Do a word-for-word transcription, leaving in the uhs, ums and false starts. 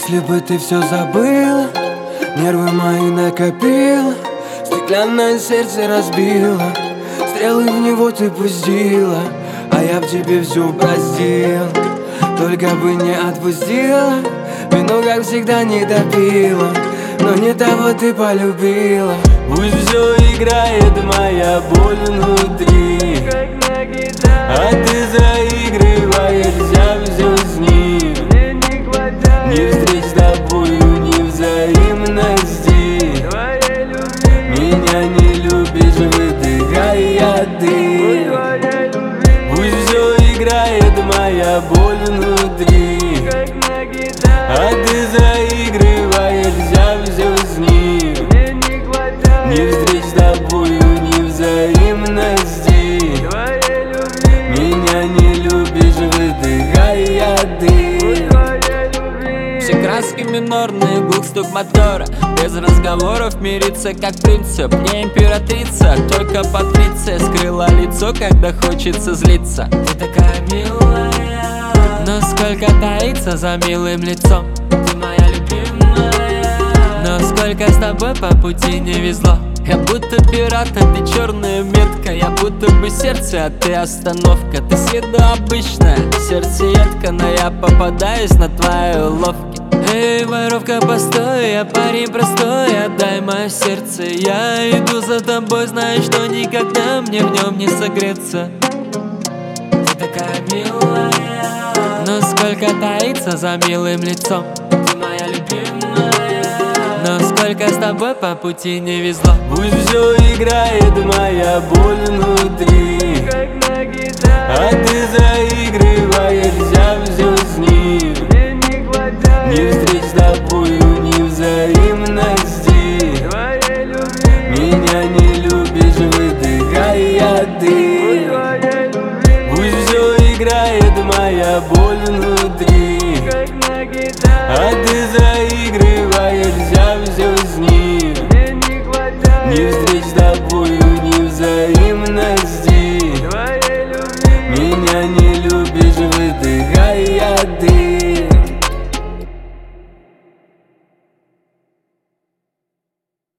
Если бы ты все забыла, нервы мои накопила, стеклянное сердце разбила, стрелы в него ты пустила, а я в тебе все простил. Только бы не отпустила, вину, как всегда, не допила, но не того ты полюбила. Пусть все играет моя боль внутри, а ты заигрываешься все с ним. Ни встреч с тобою, ни взаимности. Меня не любишь, выдыхая ты. Пусть все играет моя боль внутри, а ты заигрываешься все с ним. Ни встреч с тобою, ни взаимности. Меня не любишь, выдыхая ты. Все краски минорные, глух стук мотора. Без разговоров мириться как принцип. Не императрица, только Патриция. Скрыла лицо, когда хочется злиться. Ты такая милая, но сколько таится за милым лицом. Ты моя любимая, но сколько с тобой по пути не везло. Я будто пират, а ты черная метка. Я будто бы сердце, а ты остановка. Ты с виду обычная, сердцеедка, но я попадаюсь на твои уловки. Эй, воровка, постой, я парень простой, отдай мое сердце. Я иду за тобой, знаю, что никогда мне в нем не согреться. Ты такая милая, но сколько таится за милым лицом. Ты моя любимая, но сколько с тобой по пути не везло. Пусть все играет моя боль внутри, а ты заигрываешься все с ним. Ни встреч с тобою, ни взаимности. Меня не любишь, выдыхая ты. Пусть все играет моя боль внутри, а ты